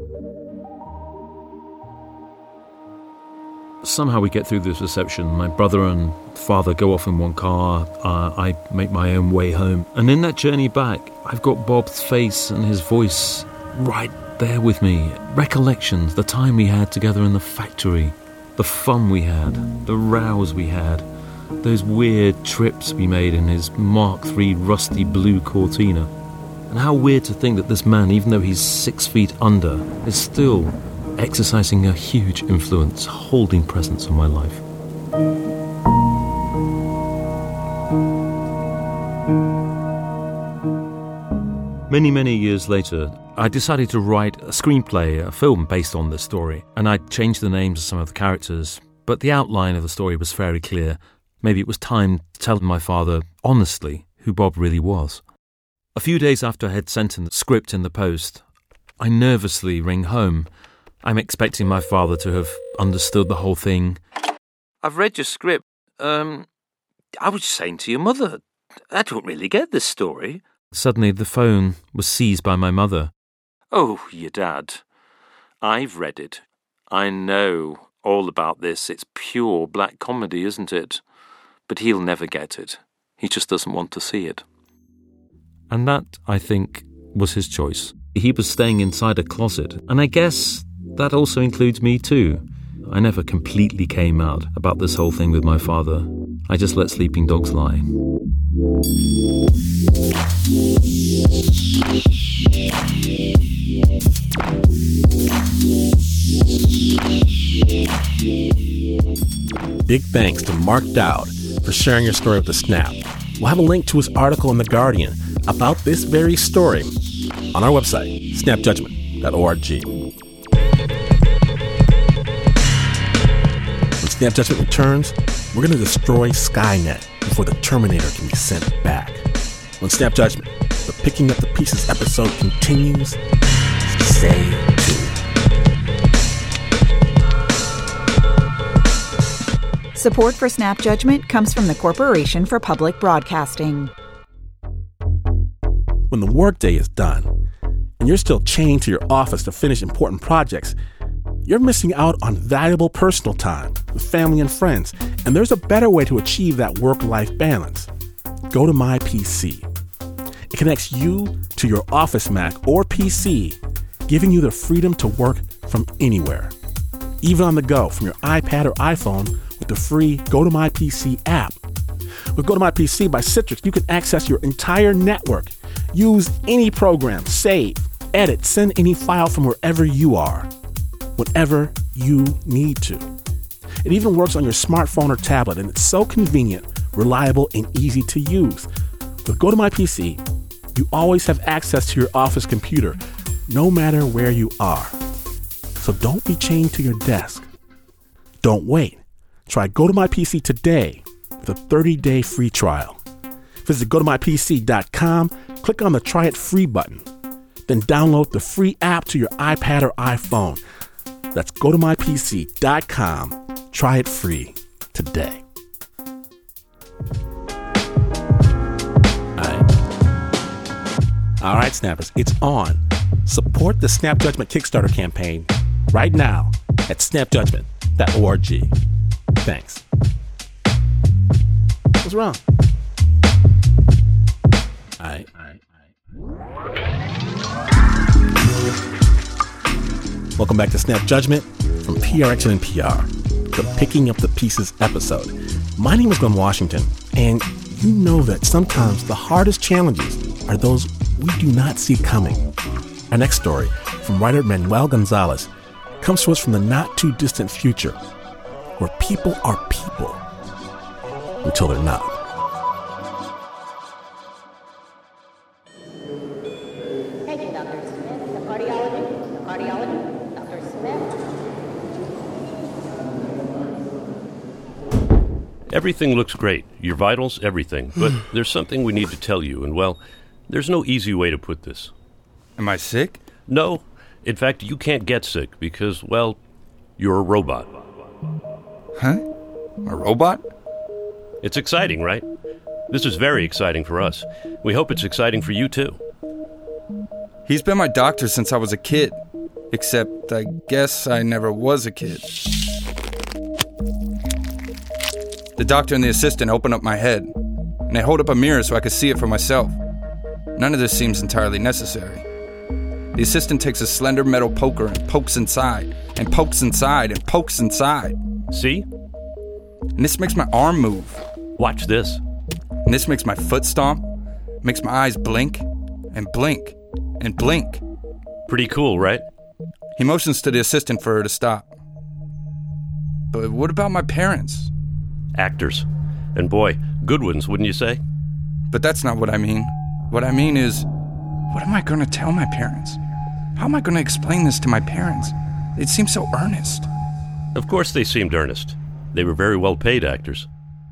Somehow we get through this reception. My brother and father go off in one car. Uh, I make my own way home. And in that journey back, I've got Bob's face and his voice right there with me. Recollections, the time we had together in the factory, the fun we had, the rows we had, those weird trips we made in his Mark three rusty blue Cortina. And how weird to think that this man, even though he's six feet under, is still exercising a huge influence, holding presence on my life. Many, many years later, I decided to write a screenplay, a film based on this story, and I changed the names of some of the characters, but the outline of the story was fairly clear. Maybe it was time to tell my father honestly who Bob really was. A few days after I had sent him the script in the post, I nervously ring home. I'm expecting my father to have understood the whole thing. I've read your script. Um, I was saying to your mother, I don't really get this story. Suddenly, the phone was seized by my mother. Oh, your dad. I've read it. I know all about this. It's pure black comedy, isn't it? But he'll never get it. He just doesn't want to see it. And that, I think, was his choice. He was staying inside a closet, and I guess that also includes me too. I never completely came out about this whole thing with my father. I just let sleeping dogs lie. Big thanks to Mark Dowd for sharing your story with The Snap. We'll have a link to his article in The Guardian about this very story on our website, snap judgment dot org. When Snap Judgment returns, we're going to destroy Skynet before the Terminator can be sent back. When Snap Judgment, the Picking Up the Pieces episode continues, stay tuned. Support for Snap Judgment comes from the Corporation for Public Broadcasting. When the workday is done, and you're still chained to your office to finish important projects, you're missing out on valuable personal time with family and friends, and there's a better way to achieve that work-life balance. Go to My P C. It connects you to your Office Mac or P C, giving you the freedom to work from anywhere, even on the go from your iPad or iPhone with the free Go to My P C app. With Go to My P C by Citrix, you can access your entire network, use any program, save, edit, send any file from wherever you are, whenever you need to. It even works on your smartphone or tablet, and it's so convenient, reliable, and easy to use. With Go to My P C, you always have access to your office computer, no matter where you are. So don't be chained to your desk. Don't wait. Try Go to My P C today with a thirty-day free trial. Visit go to my p c dot com, click on the Try It Free button, then download the free app to your iPad or iPhone. That's go to my p c dot com. Try it free today. All right. All right, Snappers, it's on. Support the Snap Judgment Kickstarter campaign right now at snap judgment dot org. Thanks. What's wrong? All right. All right. All right. Welcome back to Snap Judgment from P R X and N P R, the Picking Up the Pieces episode. My name is Glenn Washington, and you know that sometimes the hardest challenges are those we do not see coming. Our next story, from writer Manuel Gonzalez, comes to us from the not-too-distant future, where people are people until they're not. Thank you, Doctor Smith. The cardiology, the cardiology, Doctor Smith. Everything looks great. Your vitals, everything. But there's something we need to tell you, and, well, there's no easy way to put this. Am I sick? No. In fact, you can't get sick because, well, you're a robot. Huh? A robot? It's exciting, right? This is very exciting for us. We hope it's exciting for you, too. He's been my doctor since I was a kid. Except, I guess I never was a kid. The doctor and the assistant open up my head, and they hold up a mirror so I could see it for myself. None of this seems entirely necessary. The assistant takes a slender metal poker and pokes inside, and pokes inside, and pokes inside. See? And this makes my arm move. Watch this. And this makes my foot stomp, makes my eyes blink, and blink, and blink. Pretty cool, right? He motions to the assistant for her to stop. But what about my parents? Actors. And boy, good ones, wouldn't you say? But that's not what I mean. What I mean is, What am I going to tell my parents? How am I going to explain this to my parents? It seems so earnest. Of course they seemed earnest. They were very well-paid actors.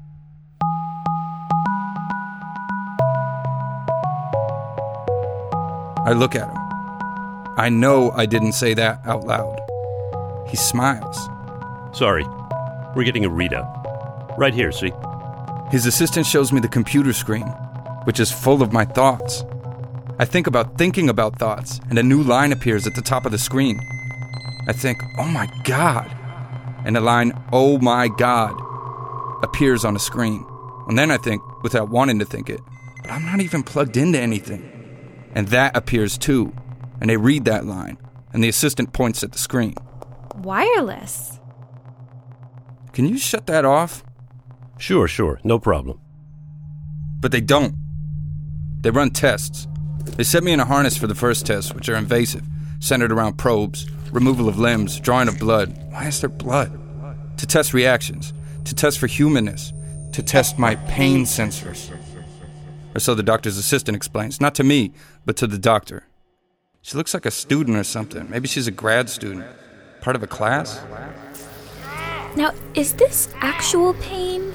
I look at him. I know I didn't say that out loud. He smiles. Sorry. We're getting a readout. Right here, see? His assistant shows me the computer screen, which is full of my thoughts. I think about thinking about thoughts, and a new line appears at the top of the screen. I think, oh my God. And the line, oh my God, appears on the screen. And then I think, without wanting to think it, but I'm not even plugged into anything. And that appears too. And they read that line, and the assistant points at the screen. Wireless. Can you shut that off? Sure, sure, no problem. But they don't. They run tests. They set me in a harness for the first tests, which are invasive, centered around probes, removal of limbs, drawing of blood. Why is there blood? To test reactions, to test for humanness, to test my pain sensors. Or so the doctor's assistant explains, not to me, but to the doctor. She looks like a student or something. Maybe she's a grad student, part of a class. Now, is this actual pain?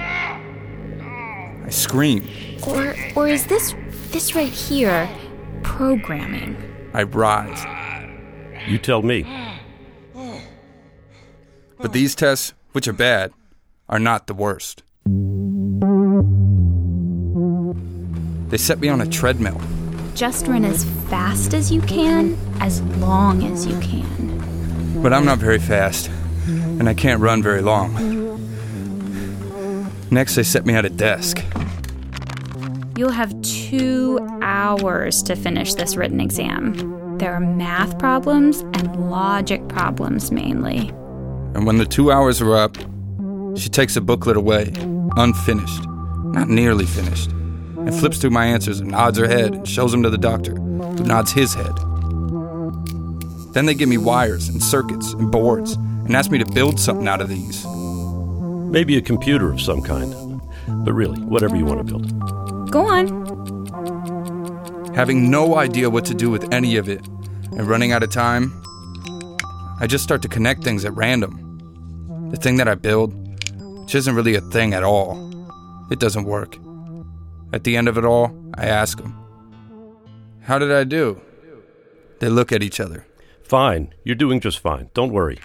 I scream. Or or is this this right here programming? I rise. You tell me. But these tests, which are bad, are not the worst. They set me on a treadmill. Just run as fast as you can, as long as you can. But I'm not very fast, and I can't run very long. Next, they set me at a desk. You'll have two hours to finish this written exam. There are math problems and logic problems mainly. And when the two hours are up, she takes a booklet away, unfinished, not nearly finished, and flips through my answers and nods her head and shows them to the doctor, who nods his head. Then they give me wires and circuits and boards and ask me to build something out of these. Maybe a computer of some kind. But really, whatever you want to build. Go on. Having no idea what to do with any of it and running out of time, I just start to connect things at random. The thing that I build, which isn't really a thing at all, it doesn't work. At the end of it all, I ask them, how did I do? They look at each other. Fine. You're doing just fine. Don't worry.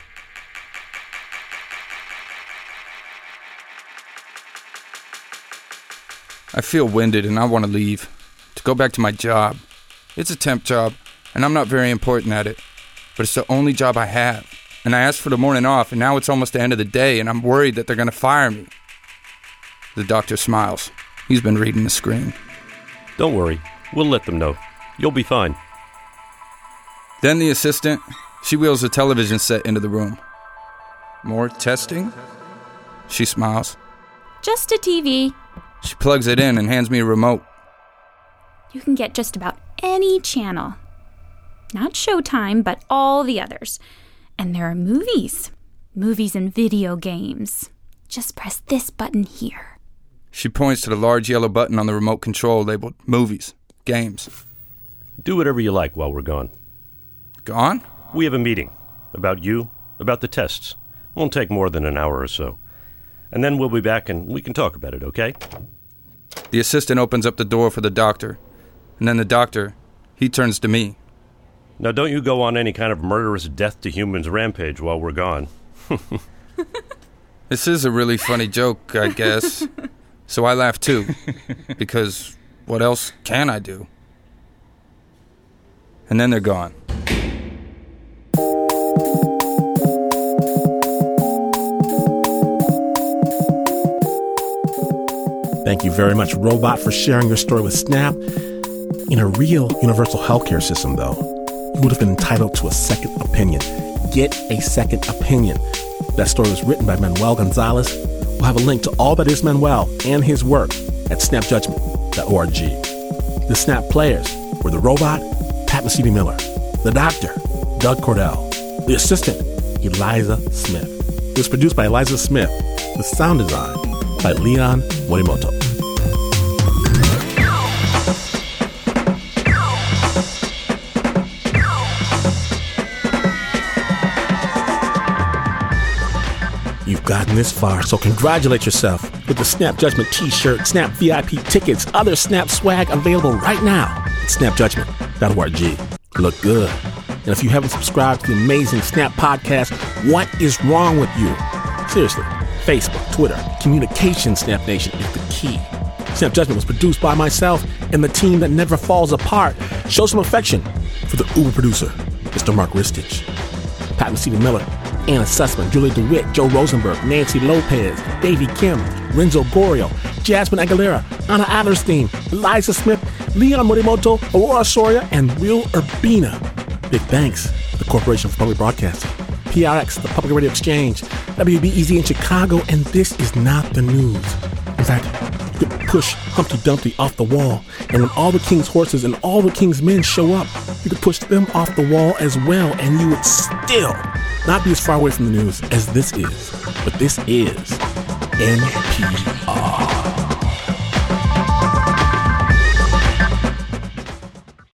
I feel winded and I want to leave, to go back to my job. It's a temp job, and I'm not very important at it, but it's the only job I have. And I asked for the morning off, and now it's almost the end of the day, and I'm worried that they're going to fire me. The doctor smiles. He's been reading the screen. Don't worry. We'll let them know. You'll be fine. Then the assistant, she wheels a television set into the room. More testing? She smiles. Just a T V. She plugs it in and hands me a remote. You can get just about any channel. Not Showtime, but all the others. And there are movies. Movies and video games. Just press this button here. She points to the large yellow button on the remote control labeled Movies, Games. Do whatever you like while we're gone. Gone? We have a meeting. About you, about the tests. Won't take more than an hour or so. And then we'll be back and we can talk about it, okay? The assistant opens up the door for the doctor. And then the doctor, he turns to me. Now don't you go on any kind of murderous death to humans rampage while we're gone. This is a really funny joke, I guess. So I laugh too. Because what else can I do? And then they're gone. Thank you very much, Robot, for sharing your story with Snap. In a real universal healthcare system, though, you would have been entitled to a second opinion. Get a second opinion. That story was written by Manuel Gonzalez. We'll have a link to all that is Manuel and his work at snap judgment dot org. The Snap players were the Robot, Pat Mesiti-Miller, the Doctor, Doug Cordell, the Assistant, Eliza Smith. It was produced by Eliza Smith, with sound design by Leon Morimoto. gotten this far, so congratulate yourself with the Snap Judgment t-shirt, Snap V I P tickets, other Snap swag available right now at snap judgment dot org. Look good. And if you haven't subscribed to the amazing Snap podcast, what is wrong with you? Seriously, Facebook, Twitter, communication, Snap Nation is the key. Snap Judgment was produced by myself and the team that never falls apart. Show some affection for the Uber producer, Mister Mark Ristich, Pat Mesiti-Miller, Anna Sussman, Julie DeWitt, Joe Rosenberg, Nancy Lopez, Davey Kim, Renzo Borio, Jasmine Aguilera, Anna Adlerstein, Eliza Smith, Leon Morimoto, Aurora Soria, and Will Urbina. Big thanks to the Corporation for Public Broadcasting, P R X, the Public Radio Exchange, W B E Z in Chicago, and This Is Not the News. In fact, you could push Humpty Dumpty off the wall, and when all the king's horses and all the king's men show up, you could push them off the wall as well, and you would still not be as far away from the news as this is. But this is N P R.